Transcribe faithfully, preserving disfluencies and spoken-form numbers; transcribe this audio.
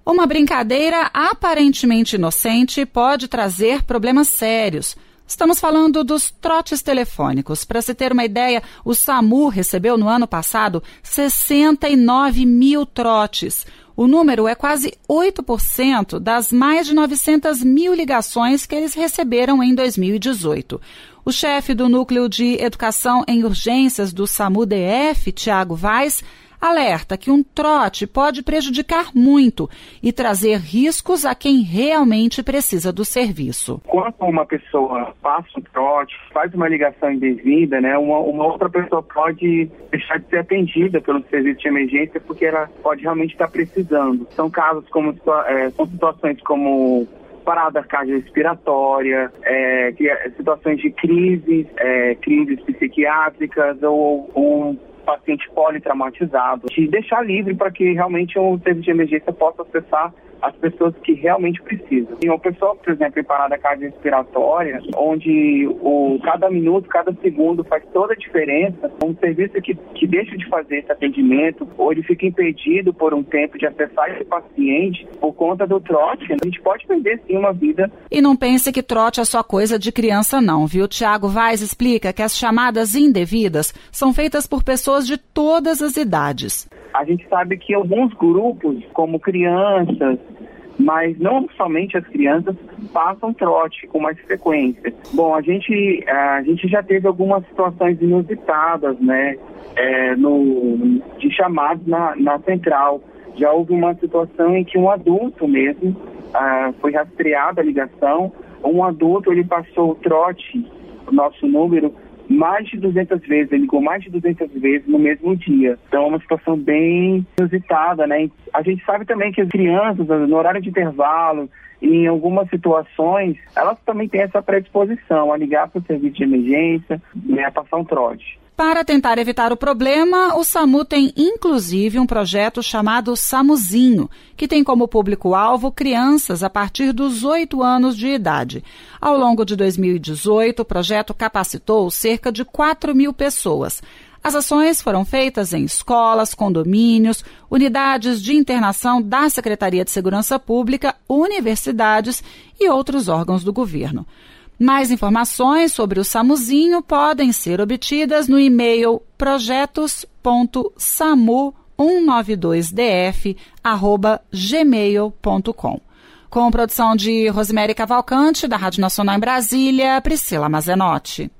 Uma brincadeira aparentemente inocente pode trazer problemas sérios. Estamos falando dos trotes telefônicos. Para se ter uma ideia, o SAMU recebeu no ano passado sessenta e nove mil trotes. O número é quase oito por cento das mais de novecentas mil ligações que eles receberam em dois mil e dezoito. O chefe do Núcleo de Educação em Urgências do SAMU-D F, Tiago Vaz, alerta que um trote pode prejudicar muito e trazer riscos a quem realmente precisa do serviço. Quando uma pessoa passa um trote, faz uma ligação indevida, né, uma, uma outra pessoa pode deixar de ser atendida pelo serviço de emergência porque ela pode realmente estar precisando. São casos como, é, são situações como parada cardiorrespiratória, é, situações de crises, é, crises psiquiátricas ou um paciente politraumatizado, de deixar livre para que realmente o serviço de emergência possa acessar as pessoas que realmente precisam. E uma pessoa, por exemplo, em parada cardiorrespiratória, onde o, cada minuto, cada segundo faz toda a diferença, um serviço que, que deixa de fazer esse atendimento, ou ele fica impedido por um tempo de acessar esse paciente por conta do trote, a gente pode perder sim uma vida. E não pense que trote é só coisa de criança não, viu? Tiago Vaz explica que as chamadas indevidas são feitas por pessoas de todas as idades. A gente sabe que alguns grupos, como crianças, mas não somente as crianças, passam trote com mais frequência. Bom, a gente, a gente já teve algumas situações inusitadas, né, é, no, de chamados na, na central. Já houve uma situação em que um adulto mesmo, ah, foi rastreada a ligação, um adulto ele passou o trote, o nosso número, mais de duzentas vezes, ele ligou mais de duzentas vezes no mesmo dia. Então é uma situação bem inusitada, né? A gente sabe também que as crianças, no horário de intervalo, em algumas situações, elas também têm essa predisposição a ligar para o serviço de emergência, né, a passar um trote. Para tentar evitar o problema, o SAMU tem inclusive um projeto chamado SAMUzinho, que tem como público-alvo crianças a partir dos oito anos de idade. Ao longo de dois mil e dezoito, o projeto capacitou cerca de quatro mil pessoas. As ações foram feitas em escolas, condomínios, unidades de internação da Secretaria de Segurança Pública, universidades e outros órgãos do governo. Mais informações sobre o SAMUzinho podem ser obtidas no e-mail projetos ponto samu um nove dois d f arroba gmail ponto com. Com produção de Rosemary Cavalcante, da Rádio Nacional em Brasília, Priscila Mazenotti.